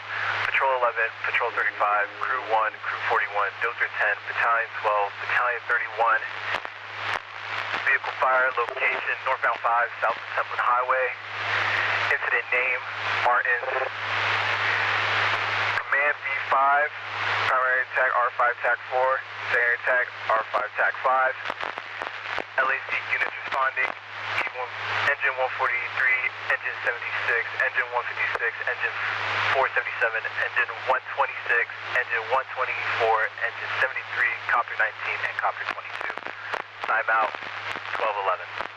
Patrol 11, Patrol 35, Crew 1, Crew 41, Dozer 10, Battalion 12, Battalion 31. Vehicle fire location, northbound 5, south of Templin Highway. Incident name, Martins. Command V5, primary attack R5 TAC 4, secondary attack R5 TAC 5. LAC units responding, engine 143, engine 76, engine 156, engine 477, engine 126, engine 124, engine 73, copter 19, and copter 22. Time out, 1211.